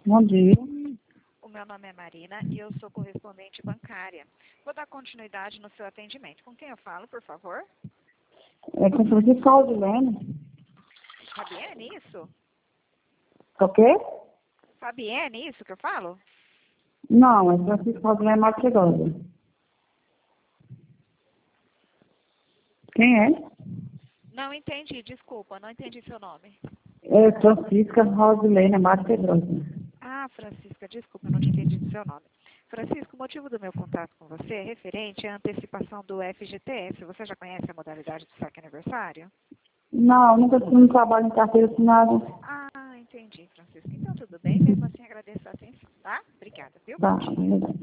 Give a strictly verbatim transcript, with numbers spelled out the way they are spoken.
Bom dia. O meu nome é Marina e eu sou correspondente bancária. Vou dar continuidade no seu atendimento. Com quem eu falo, por favor? É com Francisco Aldilene. Fabiane, isso? O quê? Fabiane, isso que eu falo? Não, é Francisco Aldilene Macedosa. Quem é? Não entendi, desculpa, não entendi seu nome. É Francisca Rosilene Macedosa. Ah, Francisca, desculpa, eu não tinha entendido seu nome. Francisco, o motivo do meu contato com você é referente à antecipação do F G T S. Você já conhece a modalidade do saque aniversário? Não, nunca tive um trabalho em carteira assinada. Ah, entendi, Francisco. Então, tudo bem. Mesmo assim, agradeço a atenção, tá? Obrigada, viu? Tá, Bom dia. beleza.